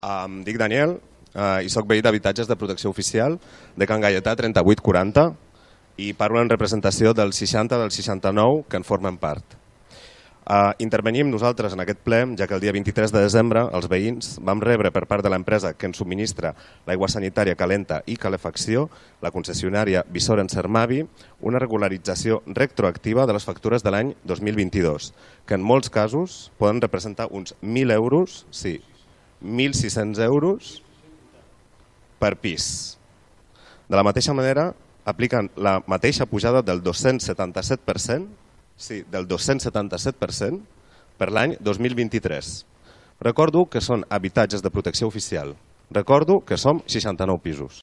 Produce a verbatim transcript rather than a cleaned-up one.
Em dic Daniel eh, i soc veí d'habitatges de protecció oficial de Can Gaietà trenta-vuit quaranta i parlo en representació dels seixanta dels seixanta-nou que en formen part. Eh, intervenim nosaltres en aquest ple, ja que el dia vint-i-tres de desembre els veïns vam rebre per part de l'empresa que ens subministra l'aigua sanitària calenta i calefacció, la concessionària Visoren Sermavi, una regularització retroactiva de les factures de l'any dos mil vint-i-dos, que en molts casos poden representar uns mil euros, sí, mil sis-cents euros per pis. De la mateixa manera, apliquen la mateixa pujada del dos-cents setanta-set per cent, sí, del dos-cents setanta-set per cent per l'any dos mil vint-i-tres. Recordo que són habitatges de protecció oficial. Recordo que som seixanta-nou pisos.